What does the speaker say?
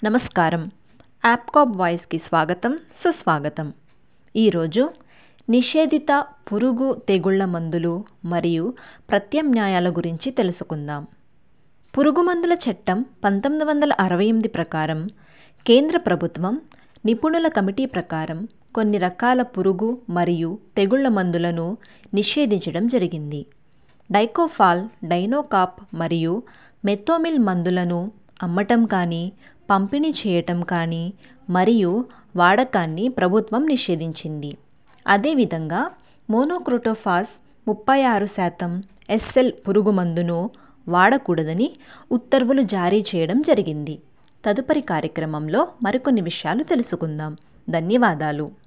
నమస్కారం. యాప్కాప్ వాయిస్కి స్వాగతం, సుస్వాగతం. ఈరోజు నిషేధిత పురుగు తెగుళ్ల మందులు మరియు ప్రత్యామ్నాయాల గురించి తెలుసుకుందాం. పురుగుమందుల చట్టం 1968 ప్రకారం కేంద్ర ప్రభుత్వం నిపుణుల కమిటీ ప్రకారం కొన్ని రకాల పురుగు మరియు తెగుళ్ల మందులను నిషేధించడం జరిగింది. డైకోఫాల్, డైనోకాప్ మరియు మెథోమిల్ మందులను అమ్మటం కానీ, పంపిణీ చేయటం కానీ మరియు వాడకాన్ని ప్రభుత్వం నిషేధించింది. అదేవిధంగా మోనోక్రోటోఫాస్ 36% SL పురుగుమందును వాడకూడదని ఉత్తర్వులు జారీ చేయడం జరిగింది. తదుపరి కార్యక్రమంలో మరికొన్ని విషయాలు తెలుసుకుందాం. ధన్యవాదాలు.